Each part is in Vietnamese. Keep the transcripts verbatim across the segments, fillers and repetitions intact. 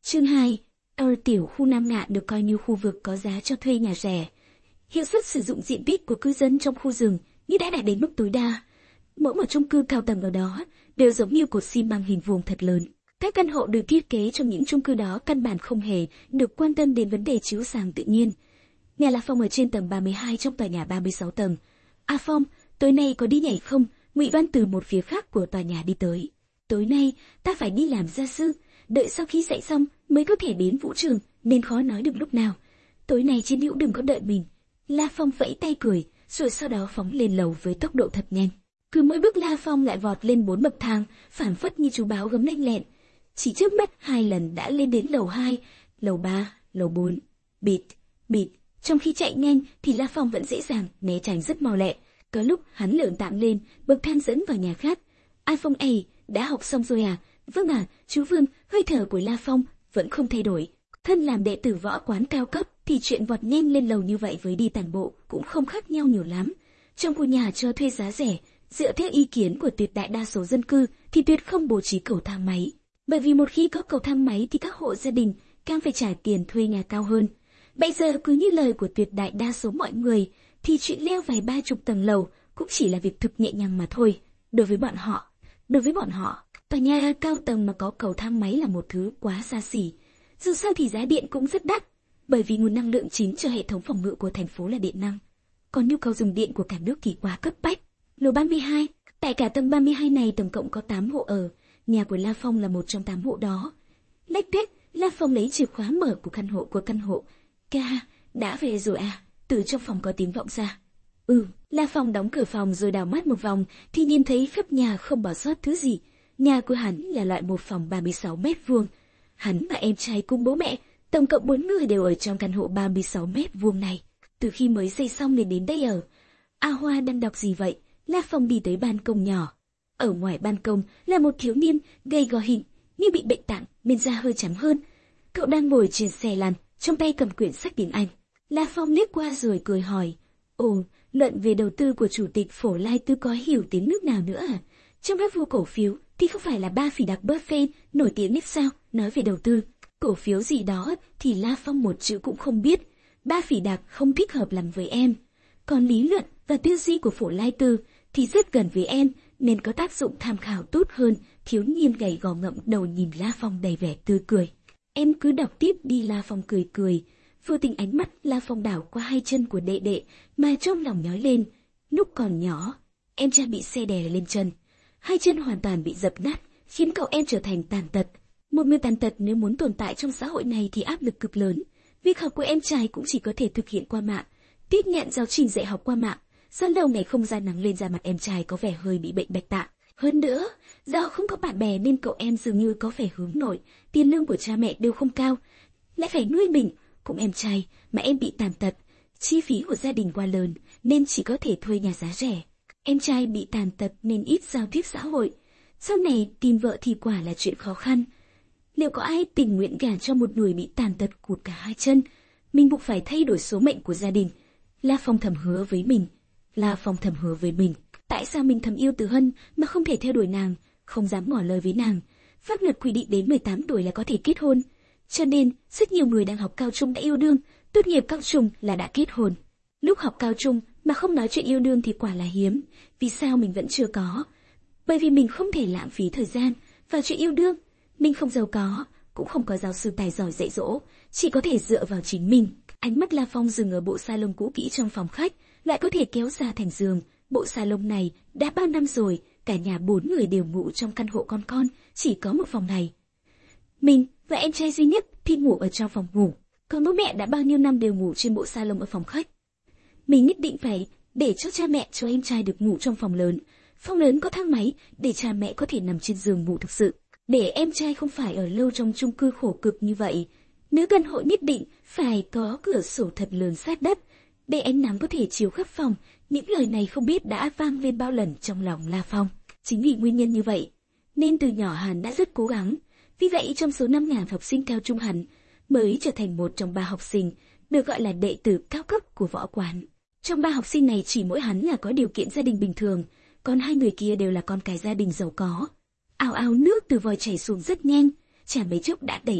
Chương hai. Ở tiểu khu Nam Ngạn được coi như khu vực có giá cho thuê nhà rẻ. Hiệu suất sử dụng diện tích của cư dân trong khu rừng như đã đạt đến mức tối đa. Mỗi một chung cư cao tầng ở đó đều giống như cột xi măng hình vuông thật lớn. Các căn hộ được thiết kế trong những chung cư đó căn bản không hề được quan tâm đến vấn đề chiếu sáng tự nhiên. Nhà La Phong ở trên tầng ba mươi hai trong tòa nhà ba mươi sáu tầng. A Phong, tối nay có đi nhảy không? Ngụy Văn từ một phía khác của tòa nhà đi tới. Tối nay ta phải đi làm gia sư, đợi sau khi dạy xong mới có thể đến vũ trường, nên khó nói được lúc nào. Tối nay Chiến Hữu đừng có đợi mình. La Phong vẫy tay cười, rồi sau đó phóng lên lầu với tốc độ thật nhanh. Cứ mỗi bước La Phong lại vọt lên bốn bậc thang, phảng phất như chú báo gấm lanh lẹn. Chỉ trước mắt hai lần đã lên đến lầu hai, lầu ba, lầu bốn. Bịt, bịt. Trong khi chạy nhanh thì La Phong vẫn dễ dàng né tránh rất mau lẹ. Có lúc hắn lượn tạm lên bậc thang dẫn vào nhà khác. A Phong ầy, đã học xong rồi à? Vâng à, chú Vương. Hơi thở của La Phong vẫn không thay đổi. Thân làm đệ tử võ quán cao cấp thì chuyện vọt nhanh lên lầu như vậy với đi tản bộ cũng không khác nhau nhiều lắm. Trong khu nhà cho thuê giá rẻ, dựa theo ý kiến của tuyệt đại đa số dân cư thì tuyệt không bố trí cầu thang máy. Bởi vì một khi có cầu thang máy thì các hộ gia đình càng phải trả tiền thuê nhà cao hơn. Bây giờ cứ như lời của tuyệt đại đa số mọi người thì chuyện leo vài ba chục tầng lầu cũng chỉ là việc thực nhẹ nhàng mà thôi. Đối với bọn họ, đối với bọn họ, tòa nhà cao tầng mà có cầu thang máy là một thứ quá xa xỉ. Dù sao thì giá điện cũng rất đắt, bởi vì nguồn năng lượng chính cho hệ thống phòng ngự của thành phố là điện năng. Còn nhu cầu dùng điện của cả nước thì quá cấp bách. Lầu ba mươi hai, tại cả tầng ba mươi hai này tổng cộng có tám hộ ở, nhà của La Phong là một trong tám hộ đó. Lách tuyết, La Phong lấy chìa khóa mở của căn hộ của căn hộ. Ca, đã về rồi à? Từ trong phòng có tiếng vọng ra. Ừ, La Phong đóng cửa phòng rồi đảo mắt một vòng thì nhìn thấy khắp nhà không bỏ sót thứ gì. Nhà của hắn là loại một phòng ba mươi sáu mét vuông. Hắn và em trai cùng bố mẹ, tổng cộng bốn người đều ở trong căn hộ ba mươi sáu mét vuông này. Từ khi mới xây xong nên đến đây ở. A Hoa đang đọc gì vậy? La Phong đi tới ban công nhỏ. Ở ngoài ban công là một thiếu niên gầy gò hình, như bị bệnh tạng nên da hơi trắng hơn. Cậu đang ngồi trên xe lăn, trong tay cầm quyển sách tiếng Anh. La Phong liếc qua rồi cười hỏi, ồ, luận về đầu tư của chủ tịch Phổ Lai Tư có hiểu tiếng nước nào nữa à? Trong các vua cổ phiếu thì không phải là ba phỉ đặc Buffett nổi tiếng nhất sao? Nói về đầu tư, cổ phiếu gì đó thì La Phong một chữ cũng không biết. Ba phỉ đặc không thích hợp làm với em. Còn lý luận và tư duy của Phổ Lai Tư thì rất gần với em nên có tác dụng tham khảo tốt hơn. Thiếu niên gầy gò ngậm đầu nhìn La Phong đầy vẻ tươi cười. Em cứ đọc tiếp đi. La Phong cười cười. Vô tình ánh mắt La Phong đảo qua hai chân của đệ đệ mà trong lòng nhói lên. Lúc còn nhỏ, em trai bị xe đè lên chân. Hai chân hoàn toàn bị dập nát, khiến cậu em trở thành tàn tật. Một người tàn tật nếu muốn tồn tại trong xã hội này thì áp lực cực lớn. Việc học của em trai cũng chỉ có thể thực hiện qua mạng, tiếp nhận giáo trình dạy học qua mạng. Do lâu ngày không ra nắng lên da mặt em trai có vẻ hơi bị bệnh bạch tạng. Hơn nữa, do không có bạn bè nên cậu em dường như có vẻ hướng nội, tiền lương của cha mẹ đều không cao, lại phải nuôi mình cùng em trai mà em bị tàn tật. Chi phí của gia đình quá lớn nên chỉ có thể thuê nhà giá rẻ. Em trai bị tàn tật nên ít giao tiếp xã hội. Sau này tìm vợ thì quả là chuyện khó khăn. Liệu có ai tình nguyện gả cho một người bị tàn tật cụt cả hai chân? Mình buộc phải thay đổi số mệnh của gia đình. La Phong thầm hứa với mình. La Phong thầm hứa với mình. Tại sao mình thầm yêu Từ Hân mà không thể theo đuổi nàng, không dám ngỏ lời với nàng? Pháp luật quy định đến mười tám tuổi là có thể kết hôn. Cho nên, rất nhiều người đang học cao trung đã yêu đương, tốt nghiệp cao trung là đã kết hôn. Lúc học cao trung mà không nói chuyện yêu đương thì quả là hiếm. Vì sao mình vẫn chưa có? Bởi vì mình không thể lãng phí thời gian vào chuyện yêu đương. Mình không giàu có, cũng không có giáo sư tài giỏi dạy dỗ, chỉ có thể dựa vào chính mình. Ánh mắt La Phong dừng ở bộ salon cũ kỹ trong phòng khách, lại có thể kéo ra thành giường. Bộ salon này đã bao năm rồi, cả nhà bốn người đều ngủ trong căn hộ con con, chỉ có một phòng này. Mình và em trai duy nhất thì ngủ ở trong phòng ngủ, còn bố mẹ đã bao nhiêu năm đều ngủ trên bộ salon ở phòng khách. Mình nhất định phải để cho cha mẹ cho em trai được ngủ trong phòng lớn. Phòng lớn có thang máy để cha mẹ có thể nằm trên giường ngủ thực sự, để em trai không phải ở lâu trong chung cư khổ cực như vậy. Nếu căn hộ nhất định phải có cửa sổ thật lớn sát đất, để ánh nắng có thể chiếu khắp phòng. Những lời này không biết đã vang lên bao lần trong lòng La Phong. Chính vì nguyên nhân như vậy, nên từ nhỏ hắn đã rất cố gắng. Vì vậy trong số năm nghìn học sinh cao trung hắn mới trở thành một trong ba học sinh được gọi là đệ tử cao cấp của võ quán. Trong ba học sinh này chỉ mỗi hắn là có điều kiện gia đình bình thường, còn hai người kia đều là con cái gia đình giàu có. Ào ào nước từ vòi chảy xuống rất nhanh, chả mấy chốc đã đầy ấm.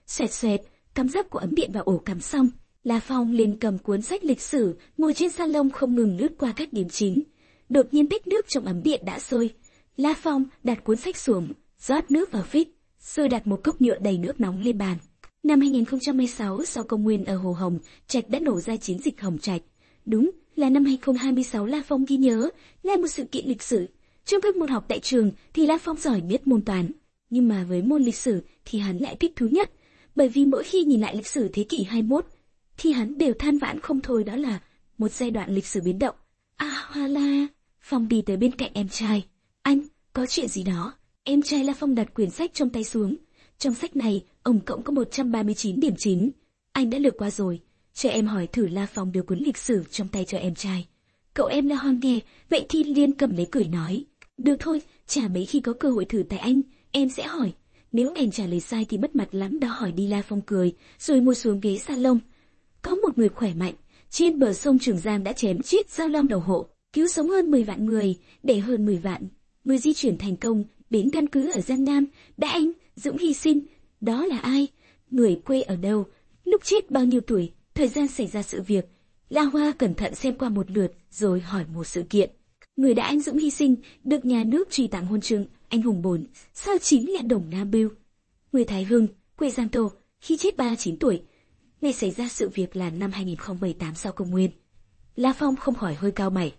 Xoẹt xoẹt, cắm dấp của ấm điện vào ổ cắm xong, La Phong liền cầm cuốn sách lịch sử, ngồi trên salon không ngừng lướt qua các điểm chính. Đột nhiên tách nước trong ấm điện đã sôi. La Phong đặt cuốn sách xuống, rót nước vào phích, rồi đặt một cốc nhựa đầy nước nóng lên bàn. Năm hai nghìn không trăm mười sáu, sau công nguyên ở Hồ Hồng, Trạch đã nổ ra chiến dịch Hồng Trạch. Đúng là năm hai nghìn không trăm hai mươi sáu, La Phong ghi nhớ là một sự kiện lịch sử. Trong các môn học tại trường thì La Phong giỏi nhất môn toán, nhưng mà với môn lịch sử thì hắn lại thích thú nhất, bởi vì mỗi khi nhìn lại lịch sử thế kỷ hai mươi mốt thì hắn đều than vãn không thôi, đó là một giai đoạn lịch sử biến động. À, hoa la. Phong đi tới bên cạnh em trai. Anh, có chuyện gì đó? Em trai La Phong đặt quyển sách trong tay xuống. Trong sách này, tổng cộng có một trăm ba mươi chín điểm chính. Anh đã lược qua rồi. Cho em hỏi thử. La Phong đưa cuốn lịch sử trong tay cho em trai. Cậu em La Hoang nghe, vậy thì liên cầm lấy cười nói. Được thôi, chả mấy khi có cơ hội thử tại anh, em sẽ hỏi. Nếu em trả lời sai thì mất mặt lắm đó, hỏi đi. La Phong cười, rồi ngồi xuống ghế salon. Có một người khỏe mạnh, trên bờ sông Trường Giang đã chém chết Giao Long đầu hộ, cứu sống hơn mười vạn người, để hơn mười vạn người di chuyển thành công đến căn cứ ở Giang Nam. Đã anh dũng hy sinh, đó là ai? Người quê ở đâu? Lúc chết bao nhiêu tuổi? Thời gian xảy ra sự việc? La Hoa cẩn thận xem qua một lượt, rồi hỏi một sự kiện. Người đã anh dũng hy sinh, được nhà nước truy tặng huân chương anh hùng bốn sao chính là Đồng Nam Biêu, người Thái Hưng, quê Giang Tô, khi chết ba mươi chín tuổi. Ngày xảy ra sự việc là năm hai nghìn không trăm mười tám sau công nguyên. La Phong không khỏi hơi cao mày.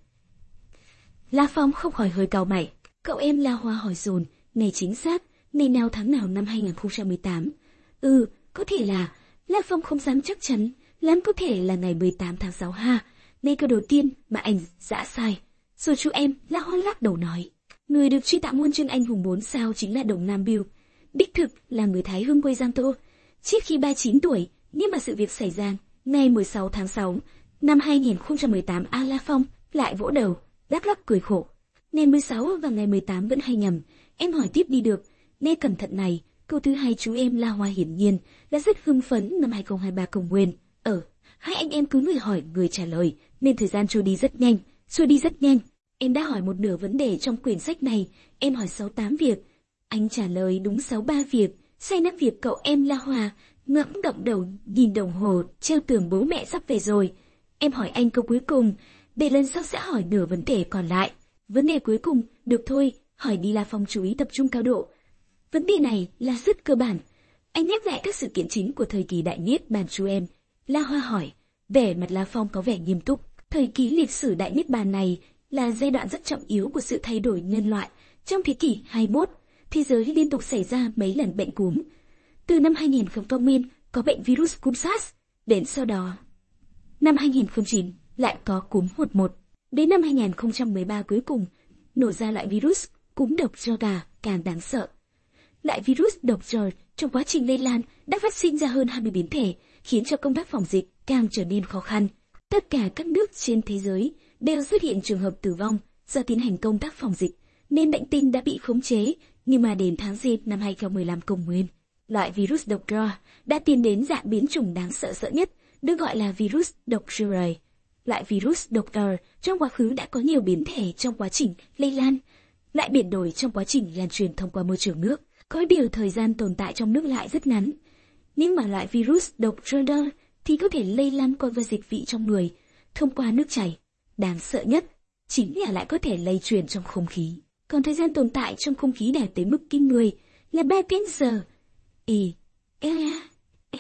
La Phong không khỏi hơi cao mày. Cậu em La Hoa hỏi dồn, ngày chính xác, ngày nào tháng nào năm hai nghìn không trăm mười tám? Ừ, có thể là. La Phong không dám chắc chắn, lắm có thể là ngày mười tám tháng sáu ha. Đây câu đầu tiên mà anh dã sai. Rồi chú em, La Hoa lắc đầu nói, người được truy tặng huân chương anh hùng bốn sao chính là Đồng Nam Biêu, đích thực là người Thái Hưng quê Giang Tô, chết khi ba mươi chín tuổi. Nhưng mà sự việc xảy ra ngày mười sáu tháng sáu năm hai nghìn không trăm mười tám. A La Phong lại vỗ đầu, lắc lắc cười khổ. Ngày mười sáu và ngày mười tám vẫn hay nhầm. Em hỏi tiếp đi được. Nghe cẩn thận này. Câu thứ hai chú em La Hoa hiển nhiên đã rất hưng phấn. Năm hai nghìn không trăm hai mươi ba công nguyên. Ở hai anh em cứ người hỏi người trả lời, nên thời gian trôi đi rất nhanh, trôi đi rất nhanh. Em đã hỏi một nửa vấn đề trong quyển sách này. Em hỏi sáu tám việc, anh trả lời đúng sáu ba việc, sai năm việc. Cậu em La Hoa ngẫm động đầu nhìn đồng hồ treo tường, bố mẹ sắp về rồi. Em hỏi anh câu cuối cùng, để lần sau sẽ hỏi nửa vấn đề còn lại. Vấn đề cuối cùng, được thôi, hỏi đi. La Phong chú ý tập trung cao độ. Vấn đề này là rất cơ bản. Anh nhắc lại các sự kiện chính của thời kỳ Đại Niết Bàn chú em. La Hoa hỏi, vẻ mặt La Phong có vẻ nghiêm túc. Thời kỳ lịch sử Đại Niết Bàn này là giai đoạn rất trọng yếu của sự thay đổi nhân loại. Trong thế kỷ hai mươi mốt, thế giới liên tục xảy ra mấy lần bệnh cúm. Từ năm hai nghìn không trăm công nguyên có bệnh virus cúm SARS, đến sau đó năm hai nghìn không trăm lẻ chín lại có cúm H một N một, đến năm hai nghìn không trăm mười ba cuối cùng nổ ra loại virus cúm độc do gà càng đáng sợ. Loại virus độc do trong quá trình lây lan đã phát sinh ra hơn hai mươi biến thể, khiến cho công tác phòng dịch càng trở nên khó khăn. Tất cả các nước trên thế giới đều xuất hiện trường hợp tử vong do tiến hành công tác phòng dịch, nên bệnh tình đã bị khống chế. Nhưng mà đến tháng Giêng năm hai nghìn không trăm mười lăm công nguyên, loại virus độc do đã tiến đến dạng biến chủng đáng sợ sợ nhất, được gọi là virus độc Gray. Loại virus độc R trong quá khứ đã có nhiều biến thể trong quá trình lây lan, lại biến đổi trong quá trình lan truyền thông qua môi trường nước. Có điều thời gian tồn tại trong nước lại rất ngắn. Nhưng mà loại virus độc Gray thì có thể lây lan qua dịch vị trong người, thông qua nước chảy. Đáng sợ nhất chính là lại có thể lây truyền trong không khí. Còn thời gian tồn tại trong không khí đạt tới mức kinh người là ba tiếng giờ. Ý, e